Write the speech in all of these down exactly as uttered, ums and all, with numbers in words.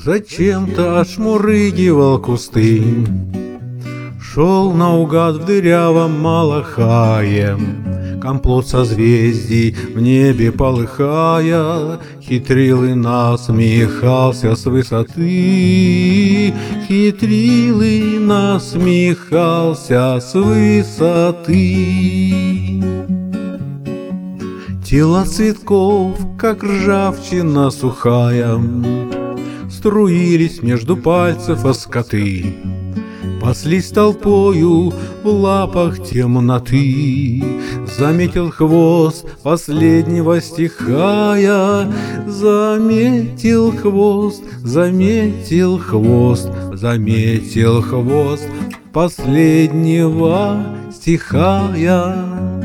Зачем-то отшмурыгивал кусты, шел наугад в дырявом малахае, комплот созвездий в небе полыхая, хитрил и насмехался с высоты, хитрил и насмехался с высоты. Тела цветков, как ржавчина сухая, струились между пальцев оскоты, паслись толпою в лапах темноты. Заметил хвост последнего стихая, заметил хвост, заметил хвост, заметил хвост последнего стихая.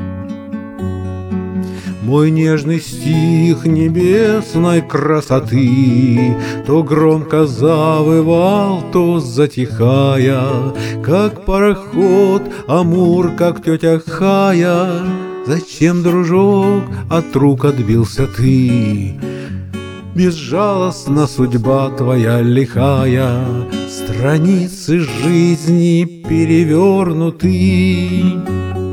Мой нежный стих небесной красоты то громко завывал, то затихая, как пароход Амур, как тетя Хая. Зачем, дружок, от рук отбился ты? Безжалостна судьба твоя лихая, страницы жизни перевернуты.